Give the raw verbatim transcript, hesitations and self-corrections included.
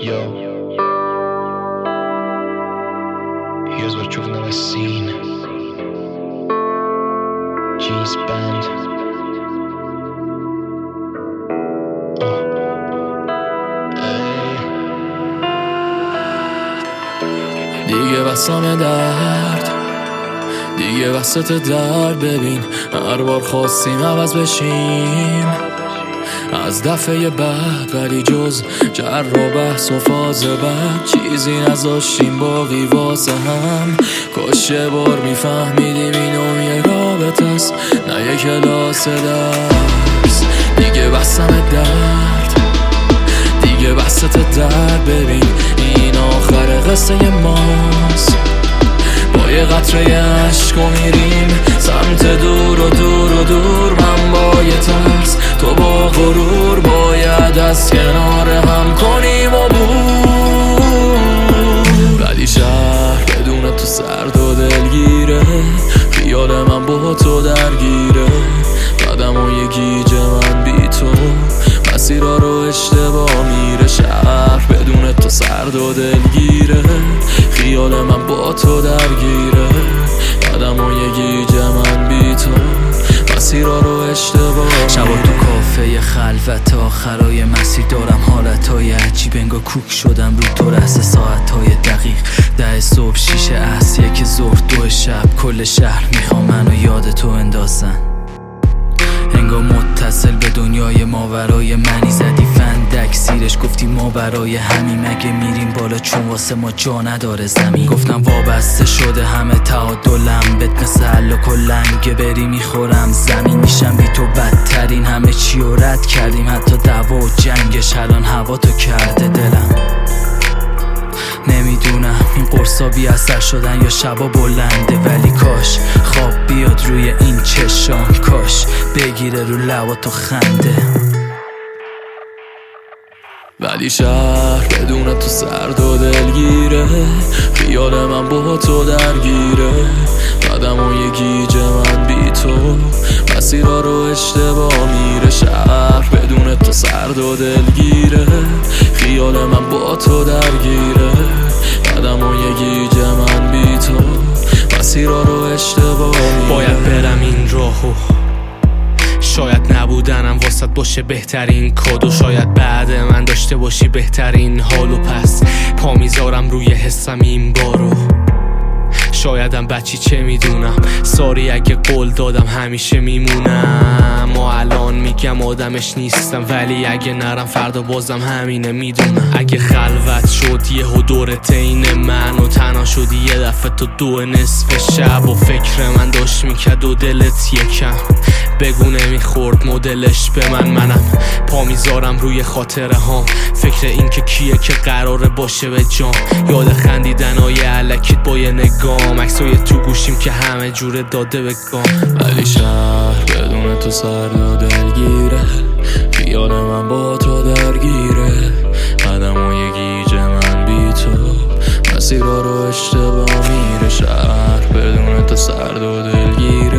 Yo, here's what you've never seen. G's band. Oh, hey. دیگه بسام درد، دیگه وسط درد. ببین هر بار خواستیم عوض بشیم از دفعه بعد، ولی جز جر و بحث و فاز بعد چیزی نذاشتیم باقی واسه هم. کاش یه بار میفهمیدیم اینو یه رابطه است، نه یه کلاس درس. دیگه بسم درد، دیگه وسط درد. ببین این آخر قصه ماست، با یه قطره عشق و میریم سمت دور و دور و دور. من با یه ترس، تو با غرور، باید از کنار هم کنیم و بود. ولی شهر بدون تو سرد و دلگیره، خیال من با تو درگیره. قدم و یه گیج من بی تو، مسیرها رو اشتباه میره. شهر بدون تو سرد و دلگیره، خیال من با تو درگیره. قدم و یه گیج من بی تو، مسیرها رو اشتباه. شبا تو کافه خلوت آخرای مسیر دارم حالتهای عجیب، انگار کوک شدم رو تو رسه ساعتهای دقیق. ده صبح شیشه عصر، یک ظهر دو شب، کل شهر میخوام منو یاد تو اندازن. انگار متصل به دنیای ماورای منی، زدی فندک زیرش گفتی ما برای همین. مگه میریم بالا چون واسه ما جا نداره زمین؟ گفتم وابسته شده همه تعادلم بهت مثل حل و کلنگه بری میخورم زمین. میشم بی تو بدترین، همه چی رو رد کردیم حتی دعوا و جنگش. الان هوا تو کرده دلم، نمیدونم این قرصا بی اثر شدن یا شبا بلنده. ولی کاش خواب بیاد روی این چشام، کاش بگیره رو لبا تو خنده. ولی شهر بدون تو سرد و دلگیره، خیال من با تو درگیره. قدم و یه گیج من بی تو، مسیرها رو اشتباه میره. شهر بدون تو سرد و دلگیره، خیال من با تو درگیره. قدم و یه گیج من بی تو، مسیرها رو اشتباه میره. باید برم این راهو، شاید نبودنم واسط باشه بهترین کادو. شاید بعد من داشته باشی بهترین حالو، پس پا میذارم روی حسم این بارو. شایدم بچی چه میدونم، ساری اگه قول دادم همیشه میمونم. ما الان میگم آدمش نیستم، ولی اگه نرم فردا بازم همینه میدونم. اگه خلوت شد یه هو دورت این من و تنها شدی یه دفعه تو دو نصف شب، و فکر من داشت میکرد و دلت یکم بگو نمیخورد مدلش به من. منم پا میذارم روی خاطره ها، فکر این که کیه که قراره باشه به جام. یاد خندیدن های علکیت با یه نگام، عکسای تو گوشیم که همه جوره داده به گام. ولی شهر بدون تو سرد و دلگیره، خیال من با تو درگیره. قدم و یه گیج من بی تو، مسیرها رو اشتباه میره. شهر بدون تو سرد و دلگیره،